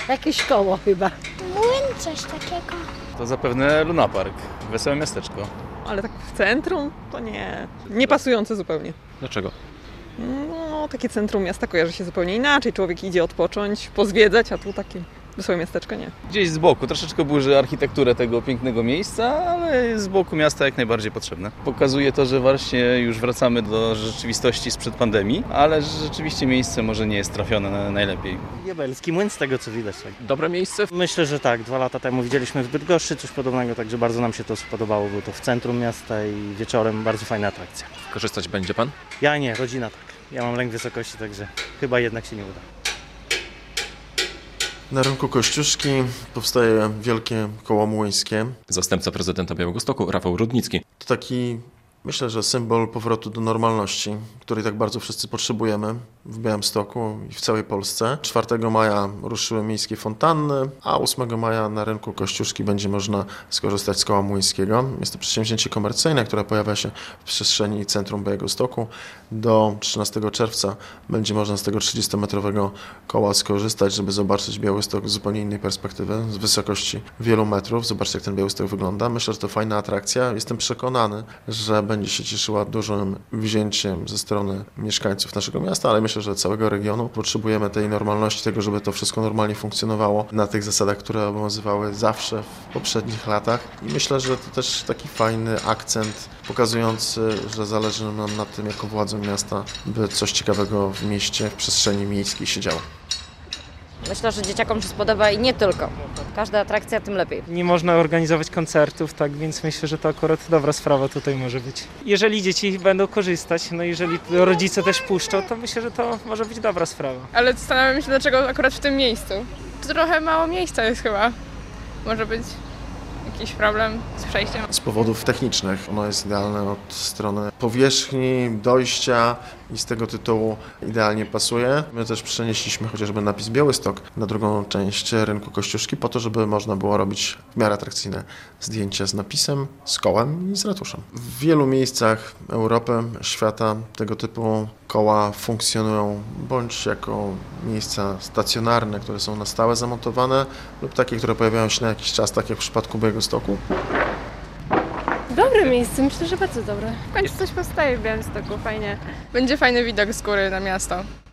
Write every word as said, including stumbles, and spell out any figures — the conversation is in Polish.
Jakieś koło chyba. Młyn, coś takiego. To zapewne Lunapark, wesołe miasteczko. Ale tak w centrum to nie. Nie pasujące zupełnie. Dlaczego? No, takie centrum miasta kojarzy się zupełnie inaczej. Człowiek idzie odpocząć, pozwiedzać, a tu takie wesołe miasteczko nie. Gdzieś z boku, troszeczkę burzy architekturę tego pięknego miejsca, ale z boku miasta jak najbardziej potrzebne. Pokazuje to, że właśnie już wracamy do rzeczywistości sprzed pandemii, ale rzeczywiście miejsce może nie jest trafione na najlepiej. Diabelski Młyn z tego co widać. Tak. Dobre miejsce? Myślę, że tak. Dwa lata temu widzieliśmy w Bydgoszczy coś podobnego, także bardzo nam się to spodobało. Było to w centrum miasta i wieczorem bardzo fajna atrakcja. Korzystać będzie pan? Ja nie, rodzina tak. Ja mam lęk wysokości, także chyba jednak się nie uda. Na rynku Kościuszki powstaje wielkie koło młyńskie. Zastępca prezydenta Białegostoku Rafał Rudnicki. To taki, myślę, że symbol powrotu do normalności, której tak bardzo wszyscy potrzebujemy w Białymstoku i w całej Polsce. czwartego maja ruszyły miejskie fontanny, a ósmego maja na rynku Kościuszki będzie można skorzystać z koła młyńskiego. Jest to przedsięwzięcie komercyjne, które pojawia się w przestrzeni centrum Białegostoku. Do trzynastego czerwca będzie można z tego trzydziestometrowego koła skorzystać, żeby zobaczyć Białystok z zupełnie innej perspektywy, z wysokości wielu metrów. Zobaczcie, jak ten Białystok wygląda. Myślę, że to fajna atrakcja. Jestem przekonany, że będzie się cieszyła dużym wzięciem ze strony mieszkańców naszego miasta, ale myślę, że całego regionu. Potrzebujemy tej normalności, tego, żeby to wszystko normalnie funkcjonowało na tych zasadach, które obowiązywały zawsze w poprzednich latach. I myślę, że to też taki fajny akcent pokazujący, że zależy nam na tym, jako władzom miasta, by coś ciekawego w mieście, w przestrzeni miejskiej się działo. Myślę, że dzieciakom się spodoba i nie tylko. Każda atrakcja, tym lepiej. Nie można organizować koncertów, tak więc myślę, że to akurat dobra sprawa tutaj może być. Jeżeli dzieci będą korzystać, no jeżeli rodzice też puszczą, to myślę, że to może być dobra sprawa. Ale zastanawiam się, dlaczego akurat w tym miejscu. Trochę mało miejsca jest chyba. Może być jakiś problem z przejściem. Z powodów technicznych. Ono jest idealne od strony powierzchni, dojścia i z tego tytułu idealnie pasuje. My też przenieśliśmy chociażby napis Białystok na drugą część rynku Kościuszki po to, żeby można było robić w miarę atrakcyjne zdjęcia z napisem, z kołem i z ratuszem. W wielu miejscach Europy, świata tego typu koła funkcjonują bądź jako miejsca stacjonarne, które są na stałe zamontowane, lub takie, które pojawiają się na jakiś czas, tak jak w przypadku Białegostoku. Dobre miejsce, myślę, że bardzo dobre. W końcu coś powstaje w Białymstoku, fajnie. Będzie fajny widok z góry na miasto.